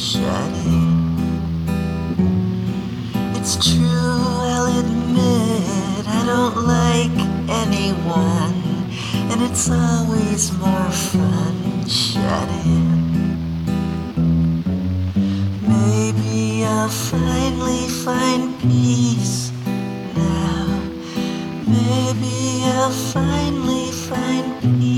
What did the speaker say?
shut in. It's true, I'll admit I don't like anyone, and it's always more fun shut in. Maybe I'll finally find peace now. Maybe I'll finally find peace.